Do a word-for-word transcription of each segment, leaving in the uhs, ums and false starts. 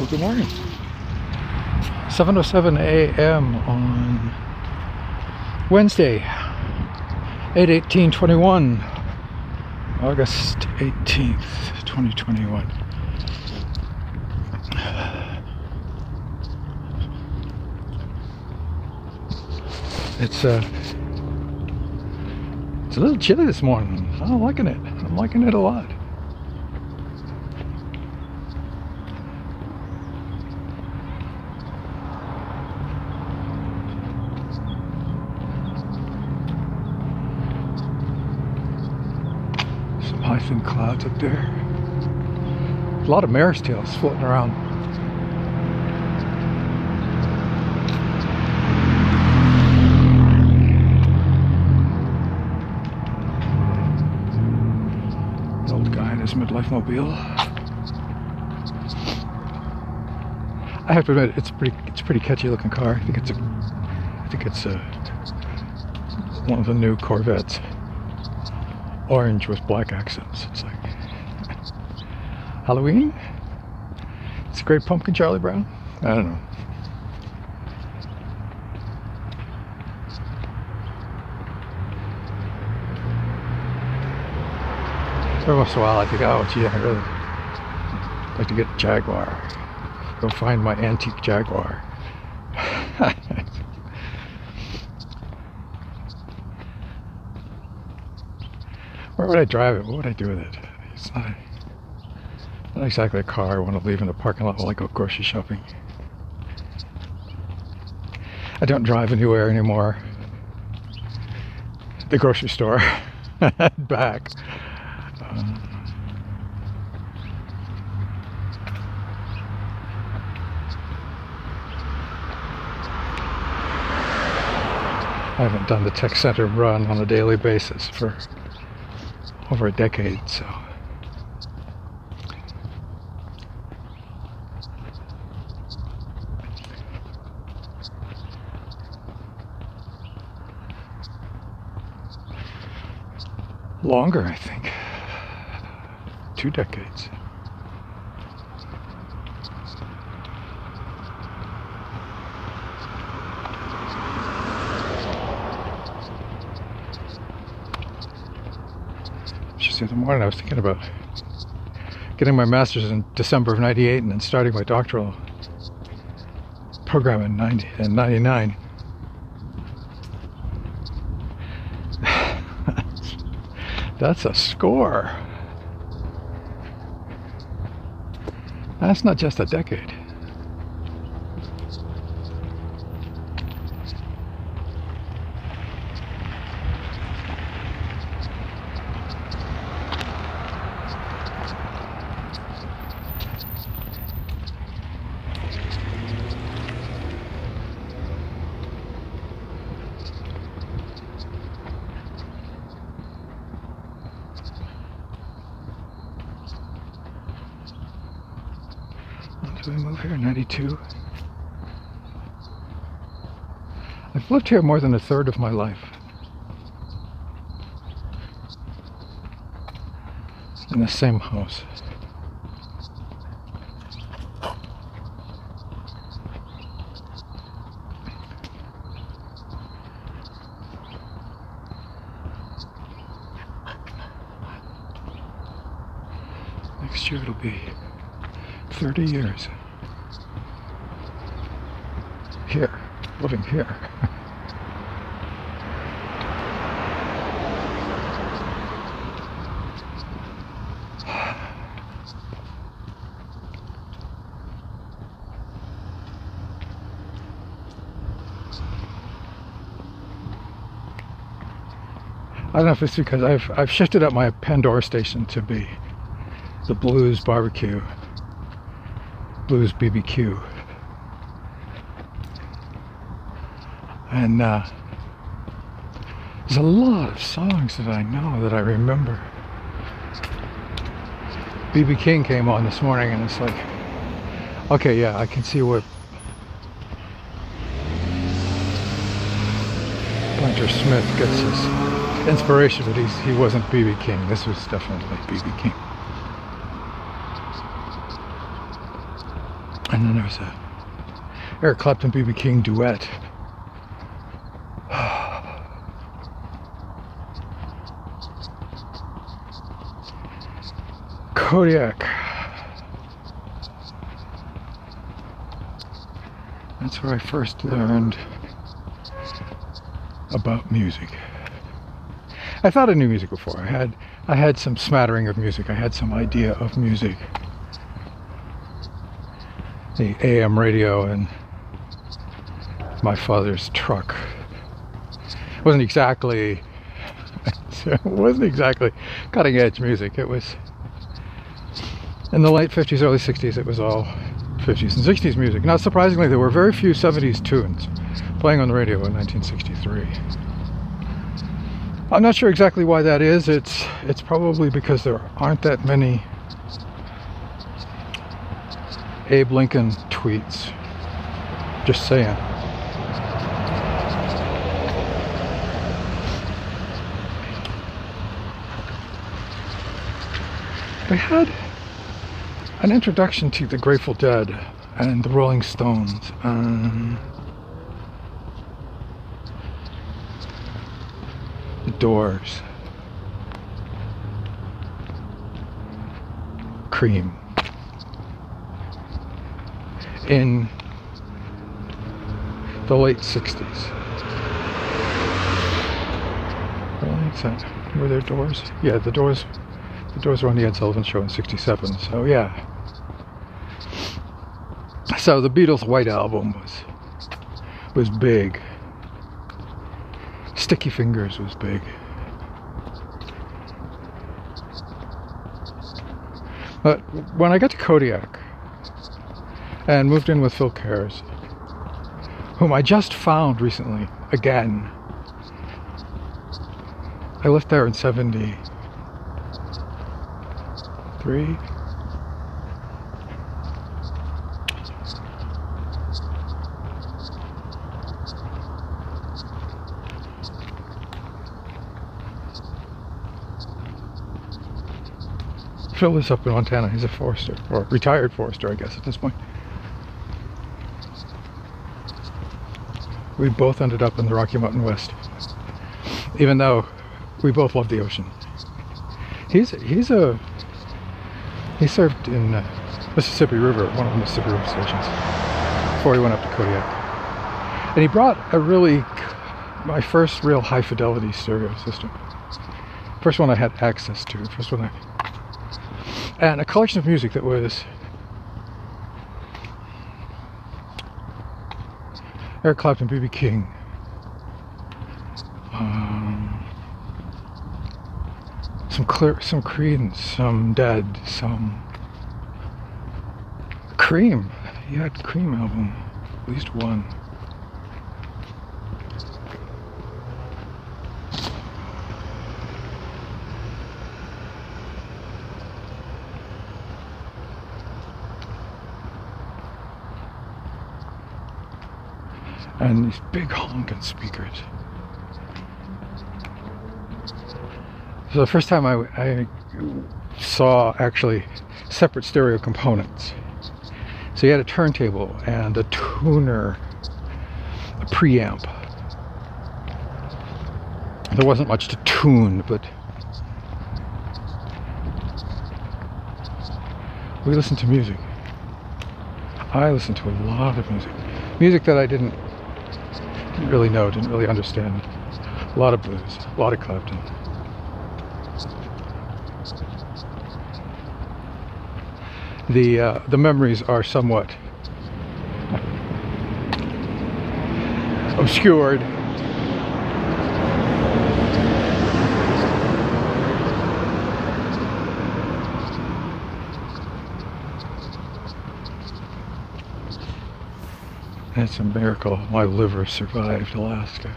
good morning. seven oh seven a m on Wednesday, eight eighteen twenty-one, August eighteenth, twenty twenty-one. It's uh, it's a little chilly this morning. I'm liking it. I'm liking it a lot. Some high thin clouds up there. A lot of mare's tails floating around. Midlife mobile. I have to admit, it's pretty. It's a pretty catchy looking car. I think it's a. I think it's a. One of the new Corvettes. Orange with black accents. It's like Halloween. It's a great pumpkin, Charlie Brown. I don't know. Every once in a while I think, oh gee, I really like to get a Jaguar. Go find my antique Jaguar. Where would I drive it? What would I do with it? It's not, not exactly a car I want to leave in the parking lot while I go grocery shopping. I don't drive anywhere anymore. The grocery store and back. I haven't done the tech center run on a daily basis for over a decade, so longer, I think. Two decades. Just the other morning I was thinking about getting my master's in December of ninety-eight and then starting my doctoral program in ninety and ninety-nine. That's a score. That's not just a decade. Did we move here in ninety-two? I've lived here more than a third of my life. In the same house. Next year it'll be thirty years here, living here. I don't know if it's because I've I've shifted up my Pandora station to be the Blues Barbecue. Blues B B Q. And uh, there's a lot of songs that I know that I remember. B B King came on this morning and it's like, okay, yeah, I can see where Hunter Smith gets his inspiration, but he's, he wasn't B B King. This was definitely B B King. And then there's a Eric Clapton B B King duet. Kodiak. That's where I first learned about music. I thought I knew music before. I had I had some smattering of music. I had some idea of music. The A M radio and my father's truck. It wasn't exactly it wasn't exactly cutting edge music. It was in the late fifties, early sixties. It was all fifties and sixties music. Not surprisingly, there were very few seventies tunes playing on the radio in nineteen sixty-three. I'm not sure exactly why that is. It's it's probably because there aren't that many Abe Lincoln tweets. Just saying. They had an introduction to the Grateful Dead and the Rolling Stones. Um, the Doors. Cream. In the late sixties. Really? Is that, were there Doors? Yeah, the Doors. The Doors were on the Ed Sullivan Show in sixty-seven. So yeah. So the Beatles' White Album was was big. Sticky Fingers was big. But when I got to Kodiak and moved in with Phil Cares, whom I just found recently again. I left there in seventy-three. Phil is up in Montana. He's a forester, or retired forester, I guess, at this point. We both ended up in the Rocky Mountain West, even though we both love the ocean. He's he's a he served in uh, Mississippi River, one of the Mississippi River stations, before he went up to Kodiak. And he brought a really my first real high fidelity stereo system. First one I had access to. First one I. And a collection of music that was Eric Clapton, B B King, um, some clear, some Creedence, some Dead, some Cream. He had Cream album, at least one. And these big honking speakers. So the first time I, I saw actually separate stereo components. So you had a turntable and a tuner, a preamp. There wasn't much to tune, but we listened to music. I listened to a lot of music. Music that I didn't Didn't really know, didn't really understand. A lot of blues, a lot of Clapton. The uh, the memories are somewhat obscured. It's a miracle my liver survived Alaska.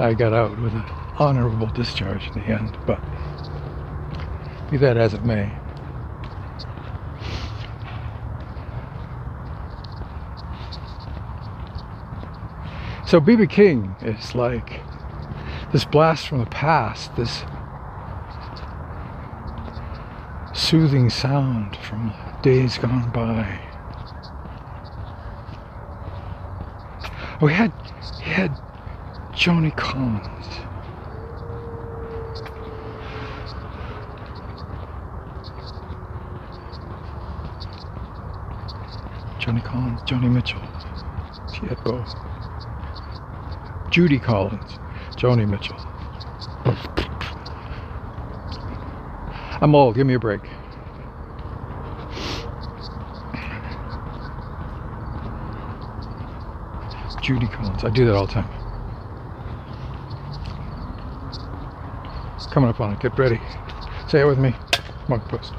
I got out with an honorable discharge in the end, but be that as it may. So B B King is like this blast from the past, this soothing sound from days gone by. Oh, he had, he had Joni Collins. Joni Collins, Joni Mitchell. She had both. Judy Collins, Joni Mitchell. I'm old, give me a break. Judy Collins, I do that all the time. Coming up on it, get ready. Say it with me, Monk Post.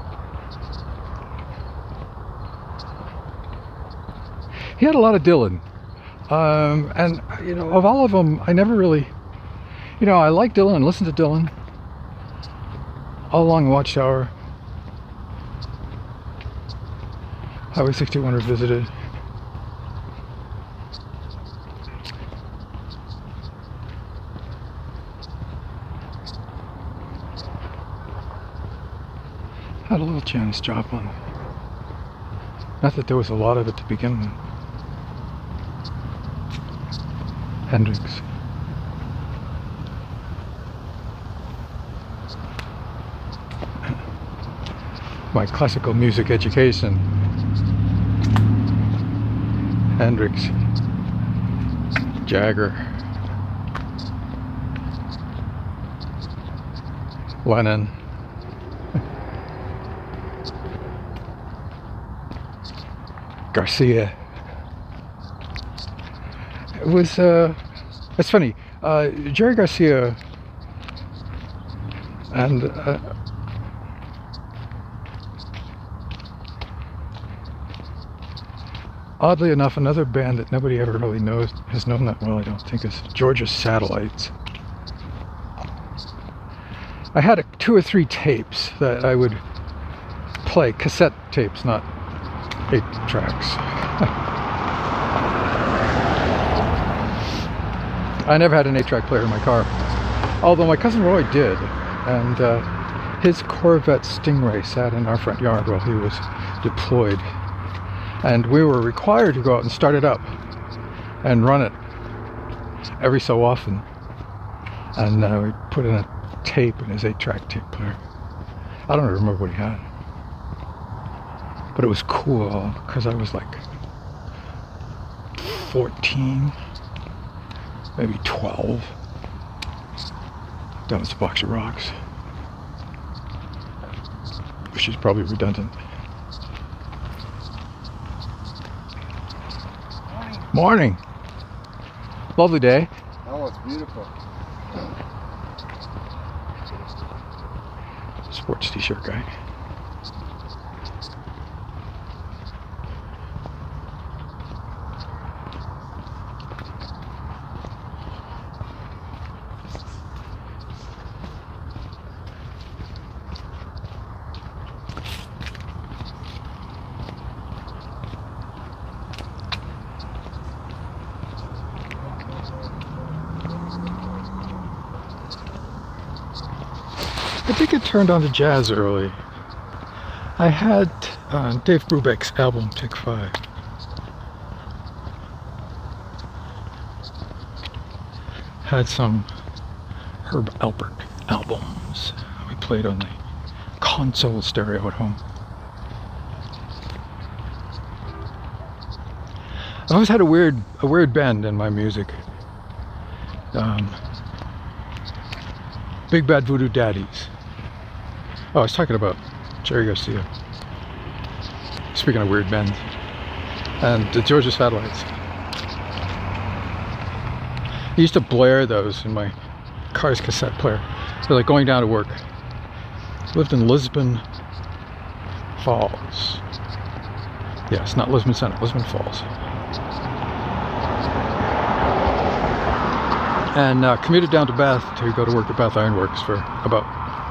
He had a lot of Dylan. Um, and, you know, of all of them, I never really, you know, I like Dylan and listen to Dylan all along Watchtower. Highway sixty-one Revisited. Had a little Janis Joplin. Not that there was a lot of it to begin with. Hendrix. My classical music education. Hendrix. Jagger. Lennon. Garcia. It was, uh, it's funny, uh, Jerry Garcia and, uh, oddly enough, another band that nobody ever really knows, has known that well, I don't think, is Georgia's Satellites. I had a, two or three tapes that I would play, cassette tapes, not eight tracks. I never had an eight-track player in my car, although my cousin Roy did, and uh, his Corvette Stingray sat in our front yard while he was deployed, and we were required to go out and start it up and run it every so often, and uh, we put in a tape in his eight-track tape player. I don't remember what he had, but it was cool because I was like fourteen. Maybe twelve. That was a box of rocks. Which is probably redundant. Morning. Morning. Lovely day. Oh, it's beautiful. Sports t-shirt guy. I think it turned on to jazz early. I had uh, Dave Brubeck's album Take Five. Had some Herb Alpert albums we played on the console stereo at home. I've always had a weird, a weird bend in my music. Um, Big Bad Voodoo Daddies. Oh, I was talking about Jerry Garcia. Speaking of weird bends. And the Georgia Satellites. I used to blare those in my car's cassette player. They're like going down to work. I lived in Lisbon Falls. Yes, not Lisbon Center, Lisbon Falls. and uh, commuted down to Bath to go to work at Bath Iron Works for about,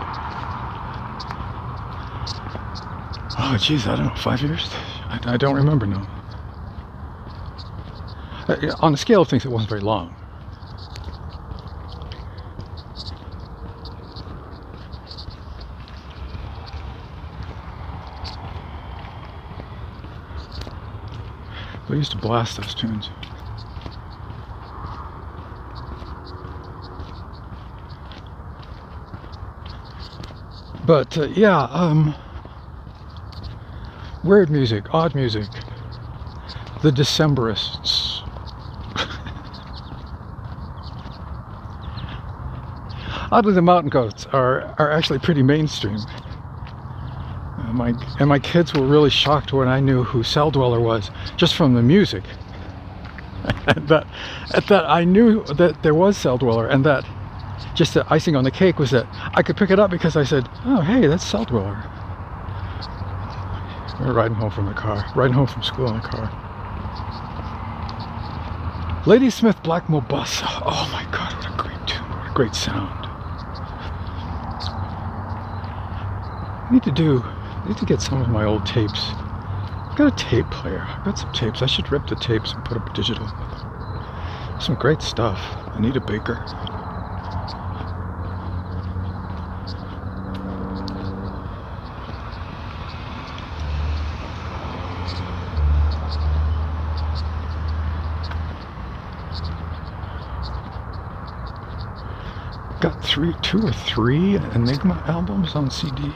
oh geez, I don't know, five years? I, I don't remember now. Uh, on the scale of things, it wasn't very long. But I used to blast those tunes. But uh, yeah, um, weird music, odd music, the Decemberists. Oddly, the Mountain Goats are, are actually pretty mainstream. Uh, my, and my kids were really shocked when I knew who Cell Dweller was, just from the music. At that, at that I knew that there was Cell Dweller, and that just the icing on the cake was that I could pick it up because I said, oh hey, that's Cell Dweller. We were riding home from the car, riding home from school in the car. Ladysmith Black Mobus. Oh my god, what a great tune, what a great sound. I need to do, I need to get some of my old tapes. I've got a tape player, I've got some tapes. I should rip the tapes and put up digital. Some great stuff. Anita Baker. Got three, two or three Enigma albums on C D.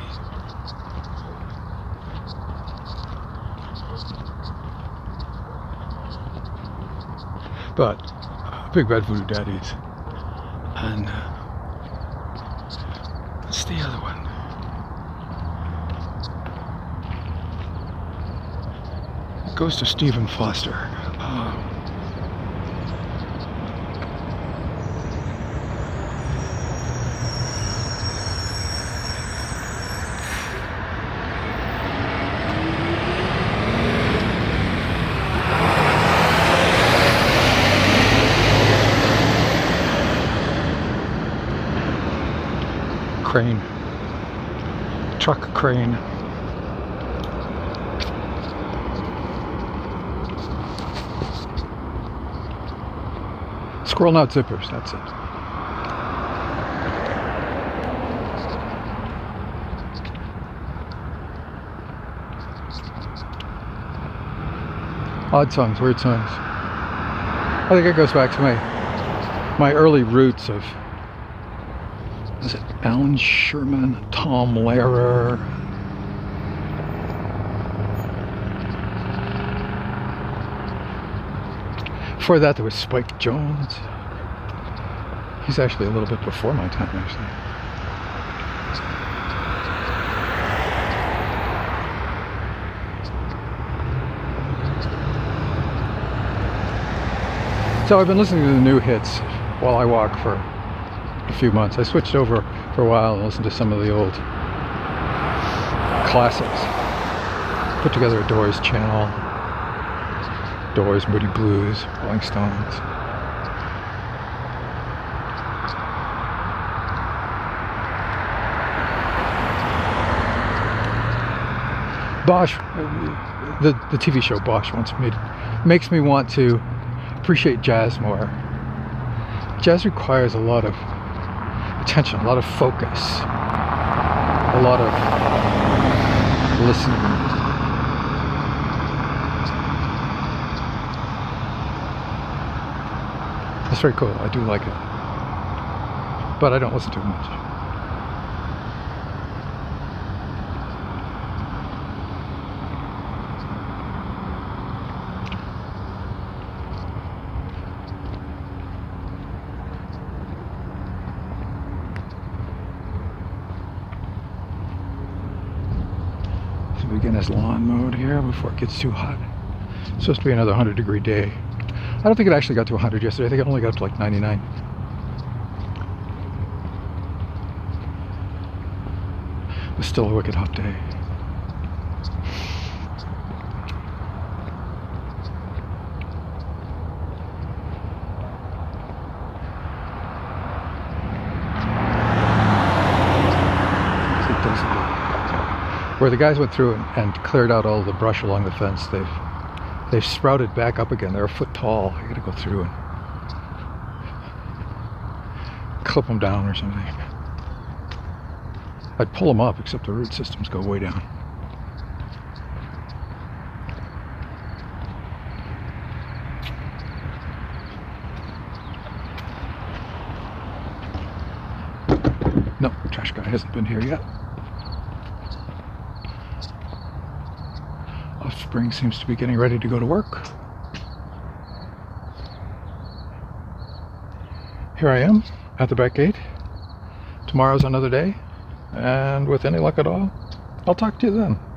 But uh, Big Bad Voodoo Daddies, and uh, what's the other one? It goes to Stephen Foster. Uh, Crane, truck crane. Squirrel Nut Zippers, that's it. Odd songs, weird songs. I think it goes back to my my early roots of, is it Alan Sherman, Tom Lehrer? Before that there was Spike Jones. He's actually a little bit before my time, actually. So I've been listening to the new hits while I walk for a few months. I switched over for a while and listened to some of the old classics. Put together a Doors channel. Doors, Moody Blues, Rolling Stones. Bosch, the, the T V show Bosch wants me to, makes me want to appreciate jazz more. Jazz requires a lot of attention, a lot of focus, a lot of listening. It's very cool. I do like it, but I don't listen to it much. Begin his lawn mode here before it gets too hot. It's supposed to be another one hundred degree day. I don't think it actually got to one hundred yesterday. I think it only got up to like ninety-nine. It was still a wicked hot day. Where the guys went through and, and cleared out all the brush along the fence, they've they've sprouted back up again. They're a foot tall. You gotta go through and clip them down or something. I'd pull them up, except the root systems go way down. No, trash guy hasn't been here yet. Offspring seems to be getting ready to go to work. Here I am at the back gate. Tomorrow's another day, and with any luck at all, I'll talk to you then.